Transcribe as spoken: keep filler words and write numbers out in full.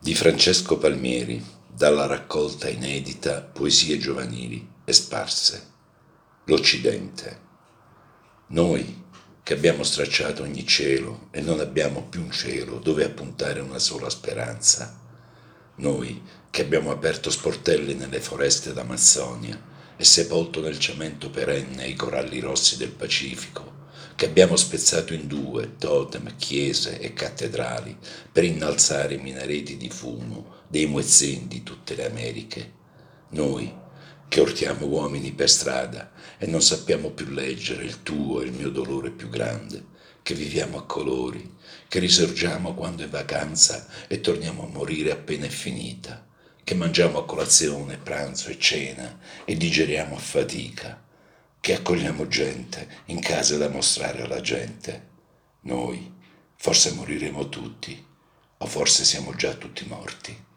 Di Francesco Palmieri, dalla raccolta inedita Poesie giovanili e sparse. L'Occidente. Noi che abbiamo stracciato ogni cielo e non abbiamo più un cielo dove appuntare una sola speranza. Noi che abbiamo aperto sportelli nelle foreste d'Amazzonia e sepolto nel cemento perenne i coralli rossi del Pacifico, che abbiamo spezzato in due totem, chiese e cattedrali per innalzare i minareti di fumo dei muezzin di tutte le Americhe. Noi che urtiamo uomini per strada e non sappiamo più leggere il tuo e il mio dolore più grande, che viviamo a colori, che risorgiamo quando è vacanza e torniamo a morire appena è finita, che mangiamo a colazione, pranzo e cena e digeriamo a fatica, che accogliamo gente in case da mostrare alla gente. Noi forse moriremo tutti, o forse siamo già tutti morti.